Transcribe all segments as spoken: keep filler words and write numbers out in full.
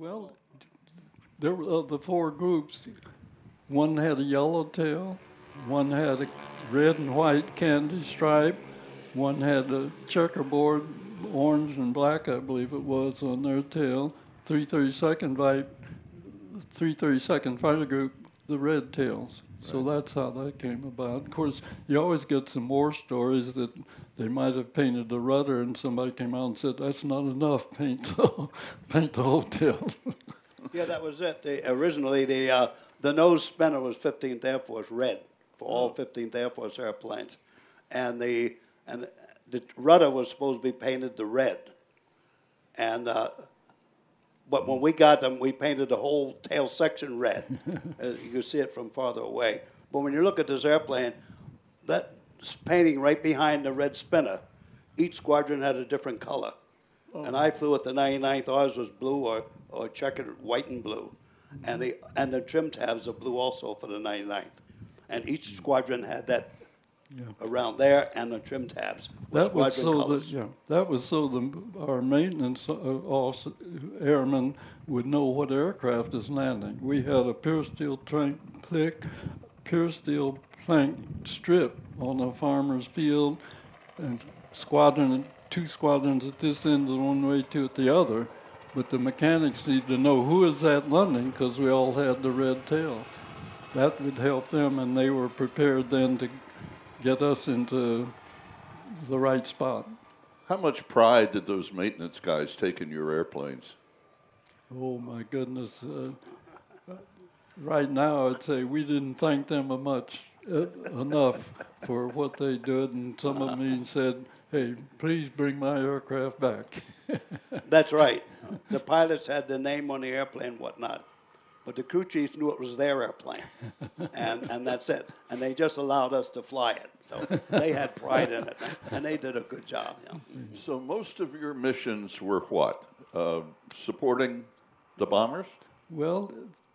Well, there were uh, the four groups. One had a yellow tail, one had a red and white candy stripe, one had a checkerboard, orange and black, I believe it was, on their tail. three thirty-second fight, three thirty-second fighter group, the red tails. So Right. that's how that came about. Of course, you always get some more stories that they might have painted the rudder, and somebody came out and said, "That's not enough. Paint the, paint the whole tail." Yeah, that was it. The, originally, the uh, the nose spinner was fifteenth Air Force red for all fifteenth Air Force airplanes, and the and the rudder was supposed to be painted the red. And uh, but when we got them, we painted the whole tail section red. As you can see it from farther away. But when you look at this airplane, that painting right behind the red spinner, each squadron had a different color. Oh. And I flew at the ninety-ninth. Ours was blue or, or checkered white and blue. And the and the trim tabs are blue also for the ninety-ninth. And each squadron had that yeah. around there, and the trim tabs were that was squadron so colors. that yeah, that was so the our maintenance uh, officer, airmen would know what aircraft is landing. We had a pure steel plank, pure steel plank strip on a farmer's field, and squadron two squadrons at this end and one way to at the other. But the mechanics need to know who is that landing because we all had the red tail. That would help them, and they were prepared then to get us into the right spot. How much pride did those maintenance guys take in your airplanes? Oh, my goodness. Uh, right now, I'd say we didn't thank them much uh, enough for what they did, and some of them even said, "Hey, please bring my aircraft back." That's right. The pilots had the name on the airplane, whatnot, but the crew chiefs knew it was their airplane, and and that's it. And they just allowed us to fly it, so they had pride in it, and they did a good job. Yeah. So most of your missions were what? Uh, supporting the bombers? Well,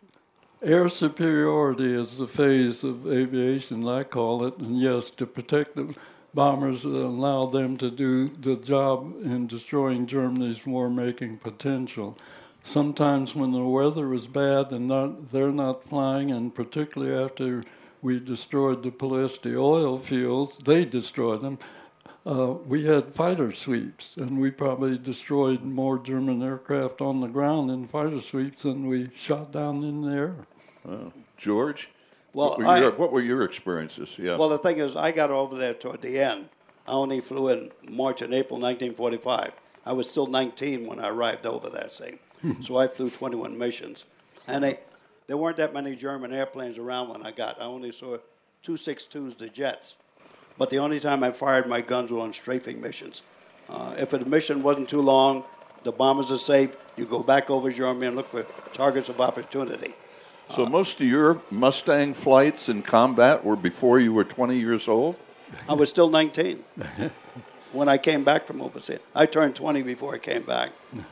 air superiority is the phase of aviation, I call it, and yes, to protect the bombers, uh, allow them to do the job in destroying Germany's war-making potential. Sometimes when the weather was bad and not, they're not flying, and particularly after we destroyed the Pulaski oil fields, they destroyed them, uh, we had fighter sweeps, and we probably destroyed more German aircraft on the ground in fighter sweeps than we shot down in the air. Uh, George? Well, what were, I, your, what were your experiences? Yeah. Well, the thing is, I got over there toward the end. I only flew in March and April nineteen forty-five. I was still nineteen when I arrived over there, see. So I flew twenty-one missions. And they, there weren't that many German airplanes around when I got. I only saw two sixty-twos, the jets. But the only time I fired my guns were on strafing missions. Uh, if a mission wasn't too long, the bombers are safe, you go back over Germany and look for targets of opportunity. So most of your Mustang flights in combat were before you were twenty years old? I was still nineteen when I came back from overseas. I turned twenty before I came back.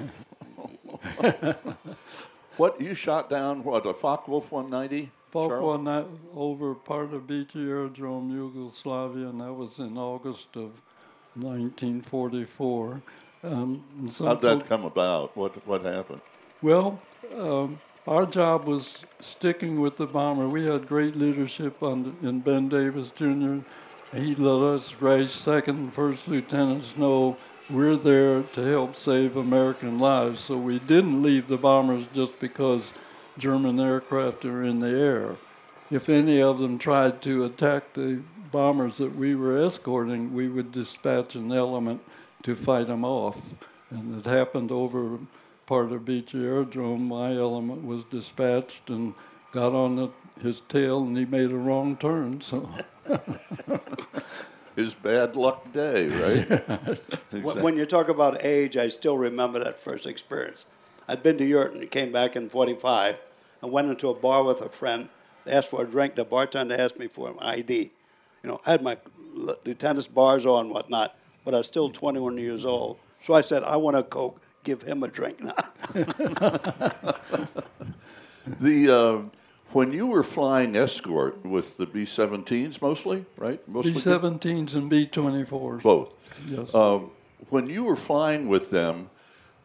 What, you shot down, what, a Focke-Wulf one ninety? Focke-Wulf one over part of Beachy Aerodrome, Yugoslavia, and that was in August of nineteen forty-four. Um, How'd that come about? What, what happened? Well, um, our job was sticking with the bomber. We had great leadership on, in Ben Davis Junior He let us raise second and first lieutenants know we're there to help save American lives. So we didn't leave the bombers just because German aircraft are in the air. If any of them tried to attack the bombers that we were escorting, we would dispatch an element to fight them off. And it happened over part of Beachy Aerodrome. My element was dispatched and got on the, his tail, and he made a wrong turn. So his bad luck day, right? Exactly. When you talk about age, I still remember that first experience. I'd been to Europe and came back in forty-five. I went into a bar with a friend, asked for a drink. The bartender asked me for an I D. You know, I had my lieutenant's bars on and whatnot, but I was still twenty-one years old. So I said, I want a Coke. Give him a drink now. the uh, when you were flying escort with the B seventeens mostly, right? Mostly B seventeens and B twenty-fours. Both. Yes. Um, when you were flying with them,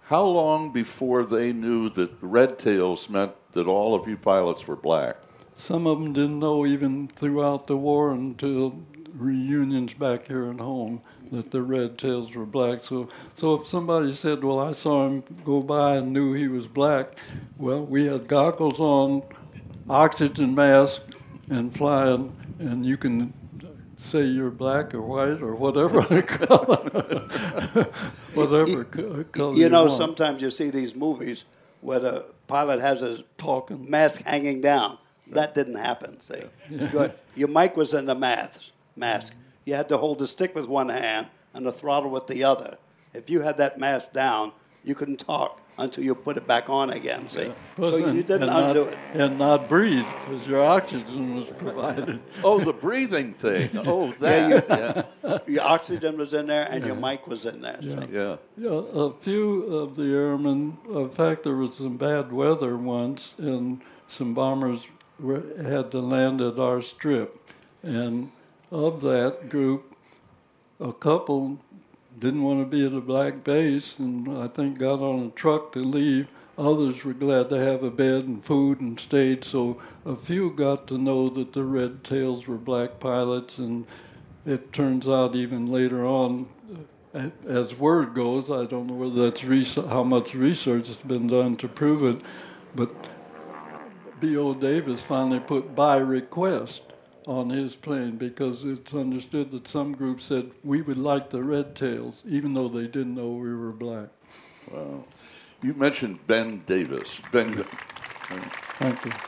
How long before they knew that red tails meant that all of you pilots were black? Some of them didn't know even throughout the war until reunions back here at home that the red tails were black. So, so if somebody said, well, I saw him go by and knew he was black, well, we had goggles on, oxygen mask, and flying, and you can say you're black or white or whatever color, whatever co- color You know, want. sometimes you see these movies where the pilot has his Talking. mask hanging down. That didn't happen, see. Your, your mic was in the mask. mask. You had to hold the stick with one hand and the throttle with the other. If you had that mask down, you couldn't talk until you put it back on again, see. So And- you didn't and undo not, it. And not breathe, because your oxygen was provided. Oh, the breathing thing. Oh, Yeah, that. Yeah. Your oxygen was in there and your mic was in there, Yeah. see. Yeah. Yeah, a few of the airmen, in fact, there was some bad weather once, and some bombers were, had to land at our strip. And of that group, a couple didn't want to be at a black base, and I think got on a truck to leave. Others were glad to have a bed and food and stayed, so a few got to know that the Red Tails were black pilots, and it turns out even later on, uh, as word goes, I don't know whether that's res- how much research has been done to prove it, but B O Davis finally put by request on his plane because it's understood that some groups said we would like the Red Tails, even though they didn't know we were black. Wow. You mentioned Ben Davis. Ben. Thank you.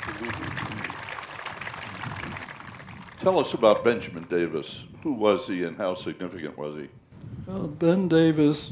Tell us about Benjamin Davis. Who was he and how significant was he? Well, Ben Davis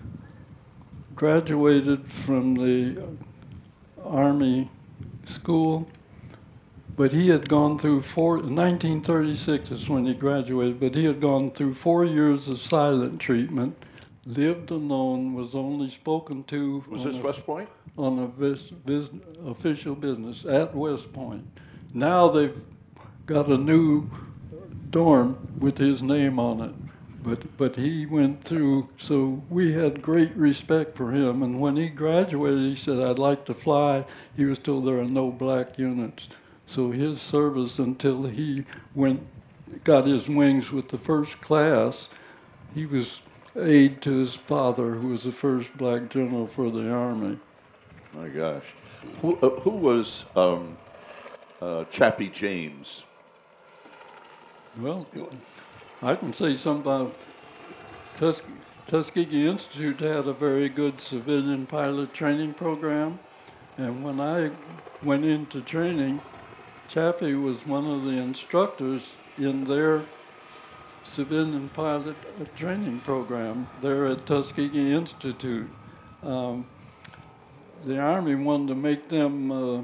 graduated from the Army school, but he had gone through four, nineteen thirty-six is when he graduated, but he had gone through four years of silent treatment, lived alone, was only spoken to Was on this a, West Point? on a vis, vis, official business at West Point. Now they've got a new dorm with his name on it. But but he went through, so we had great respect for him. And when he graduated, he said, I'd like to fly. He was told there are no black units. So his service until he went, got his wings with the first class, he was aide to his father, who was the first black general for the Army. My gosh. Who, uh, who was um, uh, Chappie James? Well, I can say something about Tus- Tuskegee Institute had a very good civilian pilot training program. And when I went into training, Chappie was one of the instructors in their civilian pilot training program there at Tuskegee Institute. Um, the Army wanted to make them uh,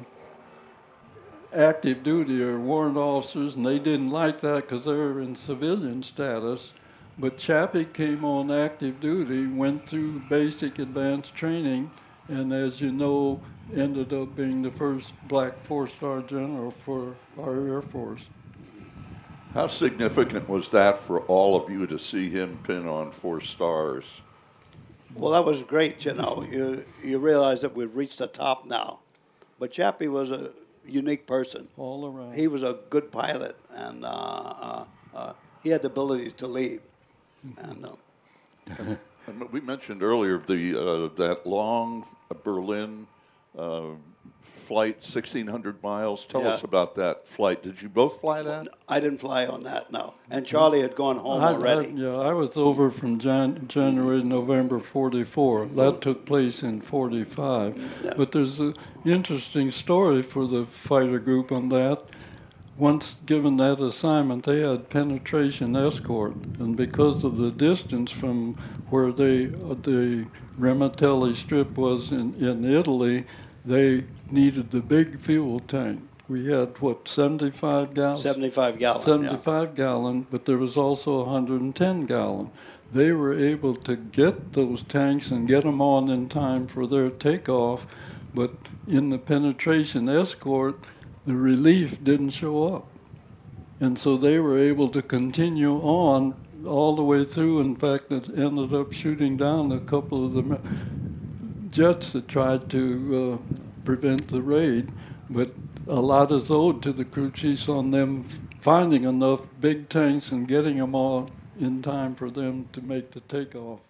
active duty or warrant officers, and they didn't like that because they were in civilian status. But Chappie came on active duty, went through basic advanced training, and as you know, ended up being the first black four-star general for our Air Force. How significant was that for all of you to see him pin on four stars? Well, that was great, you know. You, you realize that we've reached the top now. But Chappie was a unique person. All around. He was a good pilot, and uh, uh, uh, he had the ability to lead. And uh, And we mentioned earlier the uh, that long Berlin uh, flight, sixteen hundred miles. Tell Yeah. us about that flight. Did you both fly that? I didn't fly on that, no. And Charlie had gone home I, I, already. yeah, I was over from Jan- January to November forty-four. That took place in forty-five. Yeah. But there's an interesting story for the fighter group on that. Once given that assignment, they had penetration escort, and because of the distance from where they uh, the Rematelli Strip was in, in Italy, they needed the big fuel tank. We had, what, seventy-five gallons? seventy-five gallon, yeah. seventy-five gallon, but there was also one hundred ten gallon. They were able to get those tanks and get them on in time for their takeoff, but in the penetration escort, the relief didn't show up. And so they were able to continue on all the way through. In fact, it ended up shooting down a couple of the jets that tried to uh, prevent the raid, but a lot is owed to the crew chiefs on them finding enough big tanks and getting them all in time for them to make the takeoff.